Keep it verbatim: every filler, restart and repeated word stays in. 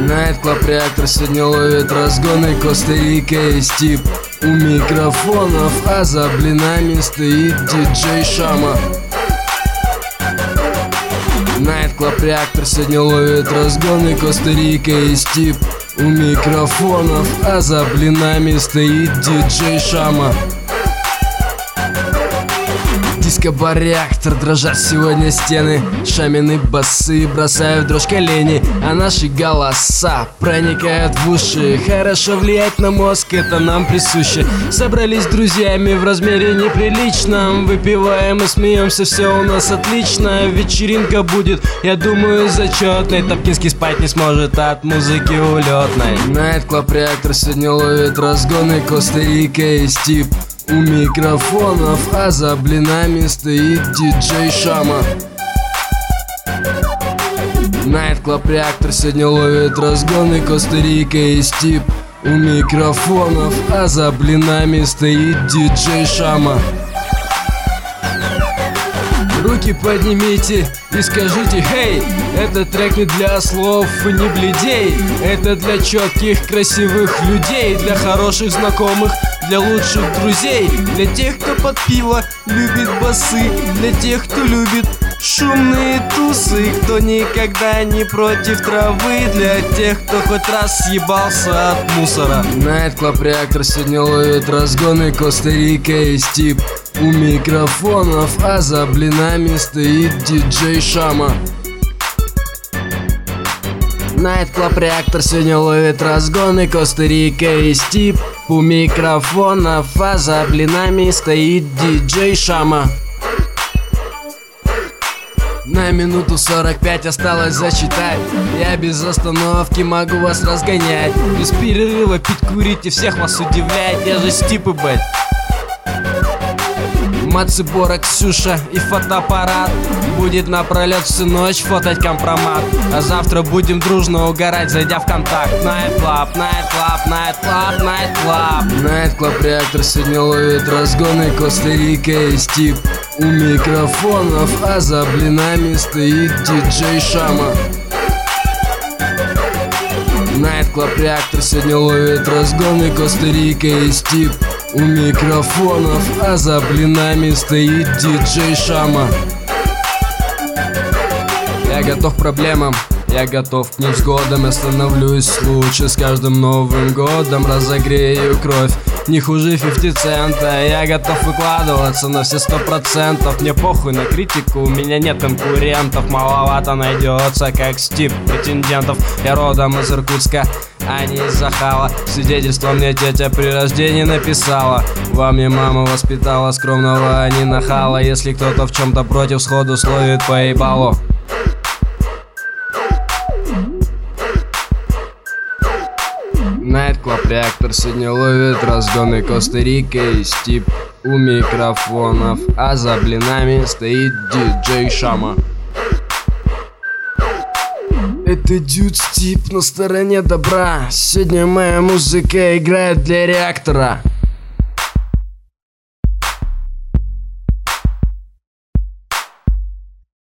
Найт-клаб Реактор сегодня ловит разгоны, Коста-Рика и Стип. У микрофонов, а за блинами стоит диджей Шама. Найт-клаб Реактор сегодня ловит разгоны, Коста-Рика и Стип. У микрофонов, а за блинами стоит диджей Шама. Диско-бар Реактор, дрожат сегодня стены. Шамины басы бросают в дрожь колени, а наши голоса проникают в уши. Хорошо влиять на мозг, это нам присуще. Собрались с друзьями в размере неприличном, выпиваем и смеемся, все у нас отлично. Вечеринка будет, я думаю, зачетной. Топкинский спать не сможет от музыки улетной. Найт-клаб Реактор сегодня ловит разгоны, Коста-Рика и Стип. У микрофонов, а за блинами стоит диджей Шама. Найт-клаб Реактор сегодня ловит разгоны, Коста-Рика и Стип. У микрофонов, а за блинами стоит диджей Шама. Руки поднимите и скажите: «Хей!» Этот трек не для слов и не бледей. Это для четких, красивых людей, для хороших знакомых, для лучших друзей, для тех, кто под пиво любит басы, для тех, кто любит шумные тусы, кто никогда не против травы, для тех, кто хоть раз съебался от мусора. Найт-клаб Реактор сегодня ловит разгоны, Коста-Рика и Стип. У микрофонов, а за блинами стоит диджей Шама. Найт-клаб Реактор сегодня ловит разгоны, Коста-Рика и Стип. У микрофонов, а за блинами стоит диджей Шама. На минуту сорок пять осталось зачитать. Я без остановки могу вас разгонять, без перерыва пить, курить и всех вас удивлять. Я же Стип и бать. Мацебора, Ксюша и фотоаппарат. Будет напролет всю ночь фотать компромат. А завтра будем дружно угорать, зайдя в контакт. Найт-клаб, найт-клаб, найт-клаб, найт-клаб. Найт-клаб Реактор сегодня ловит разгоны, Коста-Рика и Стип. У микрофонов, а за блинами стоит диджей Шама. Найт-клаб Реактор сегодня ловит разгоны, Коста-Рика и Стип. У микрофонов, а за блинами стоит диджей Шама. Я готов к проблемам, я готов к невзгодам. Я становлюсь лучше с каждым Новым годом. Разогрею кровь, не хуже фифти цента. Я готов выкладываться на все сто процентов. Мне похуй на критику, у меня нет конкурентов. Маловато найдется, как Стип, претендентов. Я родом из Иркутска, а не из Захала. Свидетельство мне тетя при рождении написала. Во мне мама воспитала скромного, а не нахала. Если кто-то в чем-то против, сходу словит поебало. Найт-клаб Реактор сегодня ловит разгоны, Коста-Рика и Стип. У микрофонов, а за блинами стоит диджей Шама. Это Дюд Стип на стороне добра. Сегодня моя музыка играет для Реактора.